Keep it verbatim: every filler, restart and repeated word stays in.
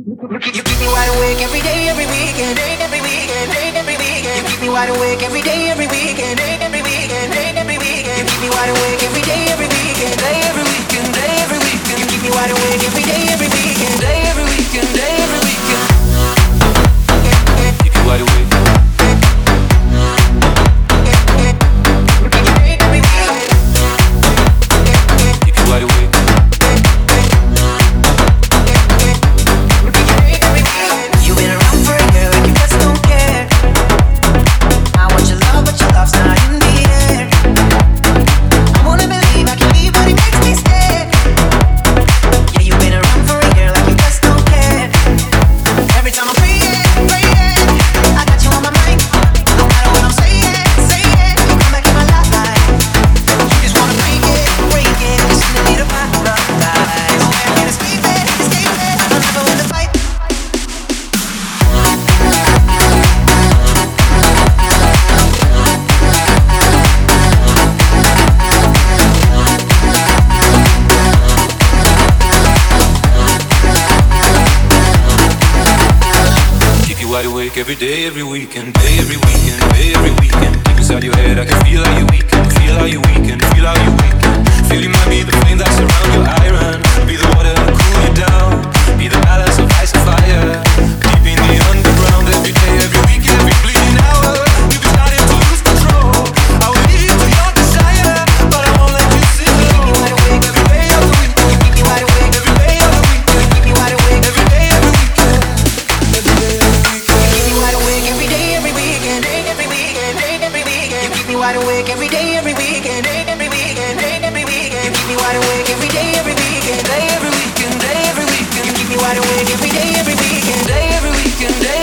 You keep, you keep me wide awake every day, every weekend, day, every weekend, day, every weekend. You keep me wide awake every day, every weekend, day, every weekend, day, every weekend. You keep me wide awake every day, every weekend, day, every weekend, day, every weekend. You keep me wide awake every day, every weekend, day, every weekend, day, every weekend. Keep you wide awake. Every day, every weekend, day, every weekend, day, every weekend. Deep inside your head, I can feel how you weaken, feel how you weaken, feel how you weaken. Feel you might be the flame that surround your iron, be the water to cool you down, be the balance of ice and fire. Deep in the underground, every day, every weekend, every bleeding hour. You be starting to lose control. I will lead to your desire, but I won't let you sit alone. You keep me wide awake every day of the week. You keep me wide awake every day of the week. You keep me wide awake every day, every weekend, every day, every weekend. Wide awake every day, every weekend, day, every weekend, day, every weekend. You keep me wide awake every day, every weekend, day, every weekend, day, every weekend. You keep me wide awake every day, every weekend, day, every weekend, day, every weekend. You keep me wide awake every day, every weekend, day, every weekend, day.